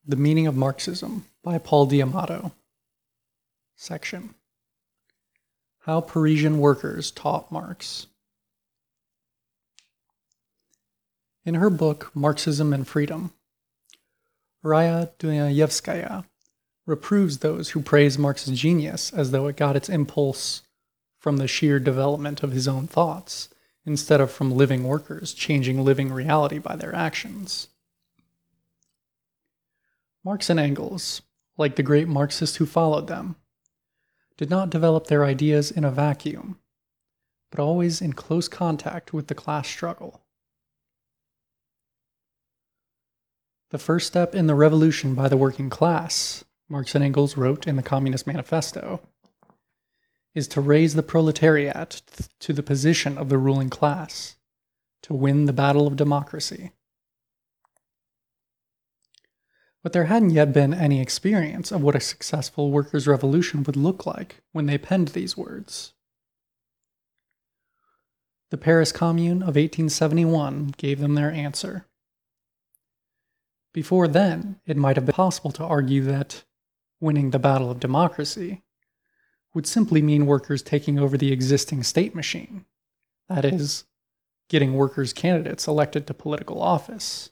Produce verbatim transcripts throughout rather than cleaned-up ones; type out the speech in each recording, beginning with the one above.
The Meaning of Marxism by Paul D'Amato. Section: How Parisian Workers Taught Marx. In her book Marxism and Freedom, Raya Dunayevskaya reproves those who praise Marx's genius as though it got its impulse from the sheer development of his own thoughts, instead of from living workers changing living reality by their actions. Marx and Engels, like the great Marxists who followed them, did not develop their ideas in a vacuum, but always in close contact with the class struggle. The first step in the revolution by the working class, Marx and Engels wrote in the Communist Manifesto, is to raise the proletariat to the position of the ruling class, to win the battle of democracy. But there hadn't yet been any experience of what a successful workers' revolution would look like when they penned these words. The Paris Commune of eighteen seventy-one gave them their answer. Before then, it might have been possible to argue that winning the battle of democracy would simply mean workers taking over the existing state machine, that is, getting workers' candidates elected to political office.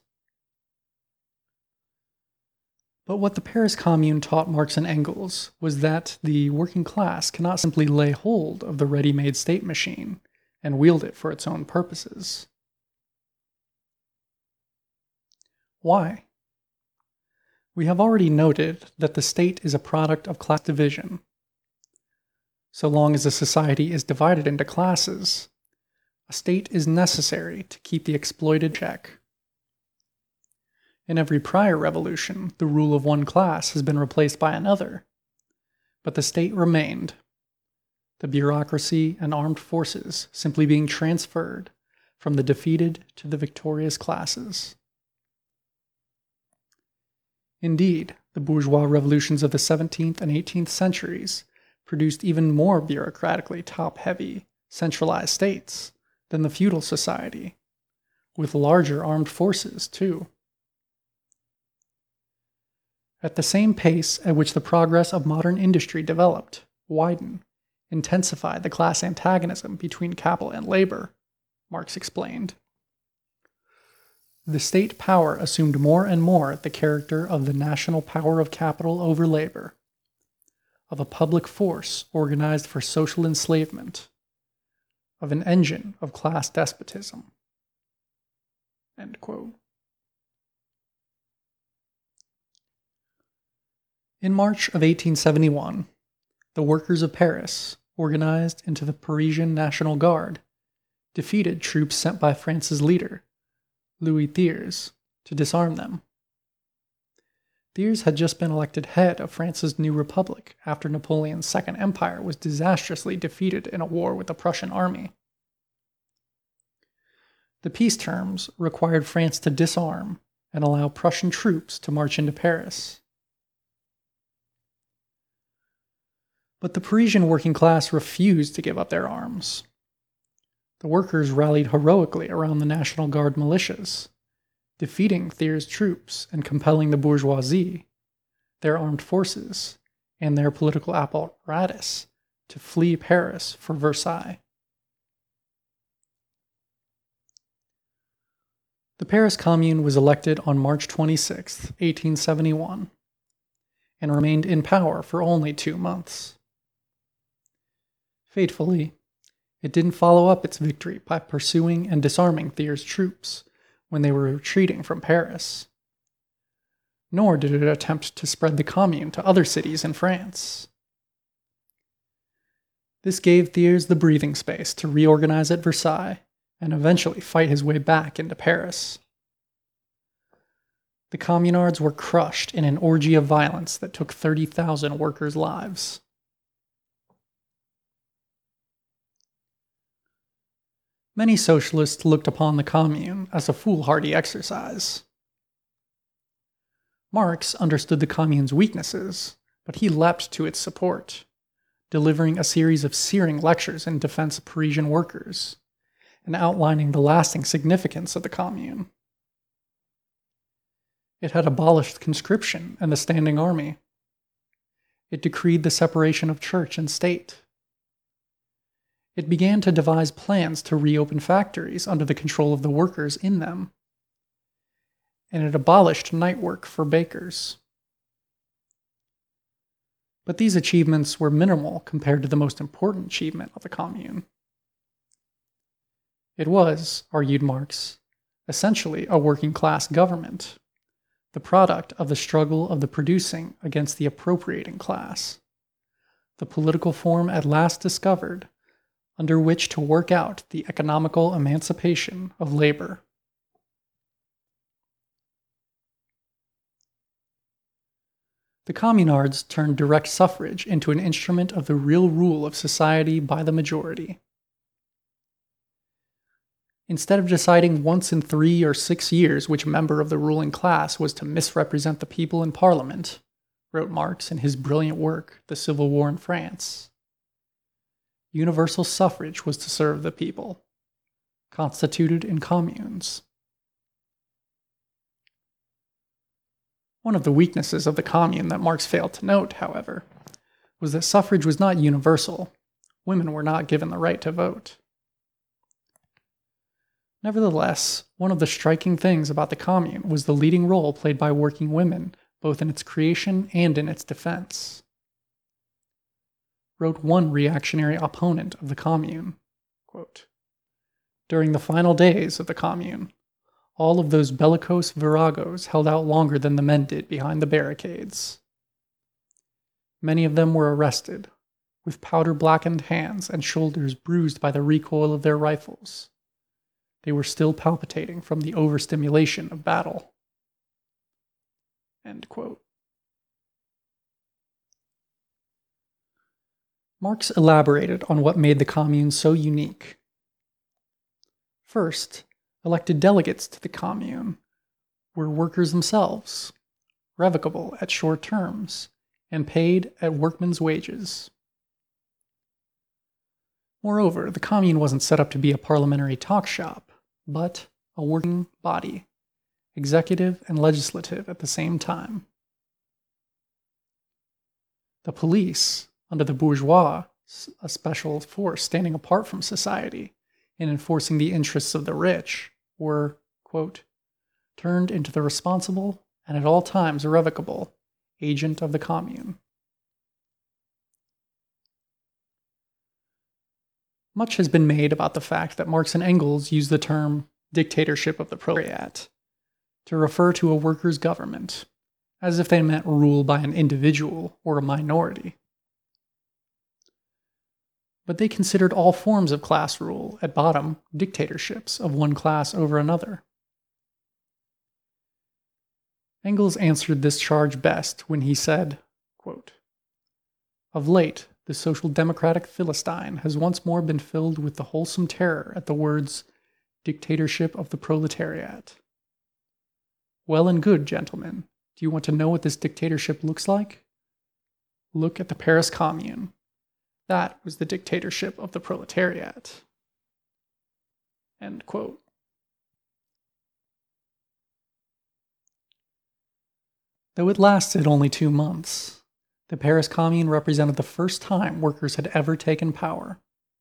But what the Paris Commune taught Marx and Engels was that the working class cannot simply lay hold of the ready-made state machine and wield it for its own purposes. Why? We have already noted that the state is a product of class division. So long as a society is divided into classes, a state is necessary to keep the exploited in check. In every prior revolution, the rule of one class has been replaced by another, but the state remained, the bureaucracy and armed forces simply being transferred from the defeated to the victorious classes. Indeed, the bourgeois revolutions of the seventeenth and eighteenth centuries produced even more bureaucratically top-heavy, centralized states than the feudal society, with larger armed forces, too. At the same pace at which the progress of modern industry developed, widened, intensified the class antagonism between capital and labor, Marx explained. The state power assumed more and more the character of the national power of capital over labor, of a public force organized for social enslavement, of an engine of class despotism. End quote. In March of eighteen seventy-one, the workers of Paris, organized into the Parisian National Guard, defeated troops sent by France's leader, Louis Thiers, to disarm them. Thiers had just been elected head of France's new republic after Napoleon's Second Empire was disastrously defeated in a war with the Prussian army. The peace terms required France to disarm and allow Prussian troops to march into Paris. But the Parisian working class refused to give up their arms. The workers rallied heroically around the National Guard militias, defeating Thiers' troops and compelling the bourgeoisie, their armed forces, and their political apparatus to flee Paris for Versailles. The Paris Commune was elected on March twenty-sixth, eighteen seventy-one, and remained in power for only two months. Fatefully, it didn't follow up its victory by pursuing and disarming Thiers' troops when they were retreating from Paris. Nor did it attempt to spread the Commune to other cities in France. This gave Thiers the breathing space to reorganize at Versailles and eventually fight his way back into Paris. The Communards were crushed in an orgy of violence that took thirty thousand workers' lives. Many socialists looked upon the Commune as a foolhardy exercise. Marx understood the Commune's weaknesses, but he leapt to its support, delivering a series of searing lectures in defense of Parisian workers, and outlining the lasting significance of the Commune. It had abolished conscription and the standing army. It decreed the separation of church and state. It began to devise plans to reopen factories under the control of the workers in them. And it abolished night work for bakers. But these achievements were minimal compared to the most important achievement of the Commune. It was, argued Marx, essentially a working-class government, the product of the struggle of the producing against the appropriating class, the political form at last discovered under which to work out the economical emancipation of labor. The communards turned direct suffrage into an instrument of the real rule of society by the majority. Instead of deciding once in three or six years which member of the ruling class was to misrepresent the people in Parliament, wrote Marx in his brilliant work, The Civil War in France, universal suffrage was to serve the people, constituted in communes. One of the weaknesses of the Commune that Marx failed to note, however, was that suffrage was not universal. Women were not given the right to vote. Nevertheless, one of the striking things about the Commune was the leading role played by working women, both in its creation and in its defense. Wrote one reactionary opponent of the Commune, quote, "During the final days of the Commune, all of those bellicose viragos held out longer than the men did behind the barricades. Many of them were arrested, with powder-blackened hands and shoulders bruised by the recoil of their rifles. They were still palpitating from the overstimulation of battle." End quote. Marx elaborated on what made the Commune so unique. First, elected delegates to the Commune were workers themselves, revocable at short terms, and paid at workmen's wages. Moreover, the Commune wasn't set up to be a parliamentary talk shop, but a working body, executive and legislative at the same time. The police, under the bourgeois, a special force standing apart from society in enforcing the interests of the rich, were, quote, turned into the responsible and at all times irrevocable agent of the Commune. Much has been made about the fact that Marx and Engels used the term dictatorship of the proletariat to refer to a workers' government, as if they meant rule by an individual or a minority. But they considered all forms of class rule, at bottom, dictatorships of one class over another. Engels answered this charge best when he said, quote, "Of late, the social democratic Philistine has once more been filled with the wholesome terror at the words, dictatorship of the proletariat. Well and good, gentlemen. Do you want to know what this dictatorship looks like? Look at the Paris Commune. That was the dictatorship of the proletariat." End quote. Though it lasted only two months, the Paris Commune represented the first time workers had ever taken power.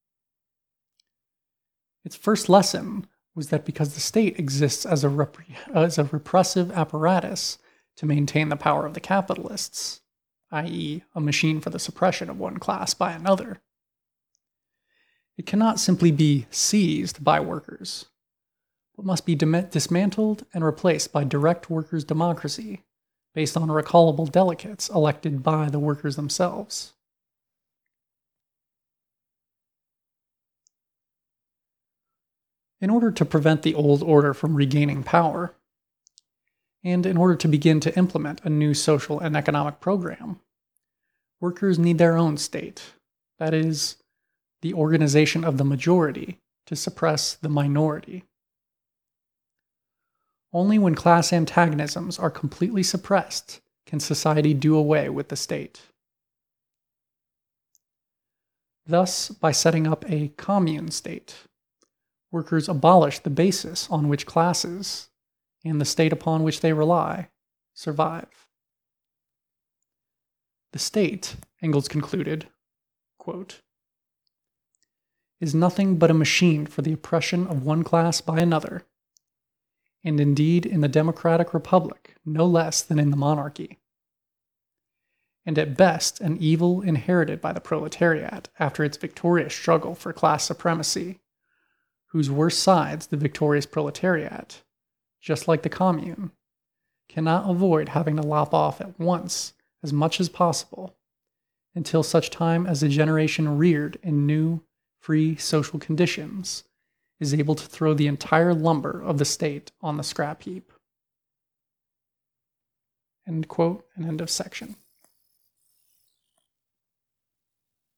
Its first lesson was that because the state exists as a, rep- as a repressive apparatus to maintain the power of the capitalists, that is, a machine for the suppression of one class by another, it cannot simply be seized by workers, but must be dim- dismantled and replaced by direct workers' democracy based on recallable delegates elected by the workers themselves. In order to prevent the old order from regaining power, and in order to begin to implement a new social and economic program, workers need their own state, that is, the organization of the majority to suppress the minority. Only when class antagonisms are completely suppressed can society do away with the state. Thus, by setting up a commune state, workers abolish the basis on which classes, and the state upon which they rely, survive. The state, Engels concluded, quote, is nothing but a machine for the oppression of one class by another, and indeed in the democratic republic no less than in the monarchy, and at best an evil inherited by the proletariat after its victorious struggle for class supremacy, whose worst sides the victorious proletariat, just like the commune, cannot avoid having to lop off at once as much as possible, until such time as the generation reared in new, free social conditions is able to throw the entire lumber of the state on the scrap heap. End quote, and end of section.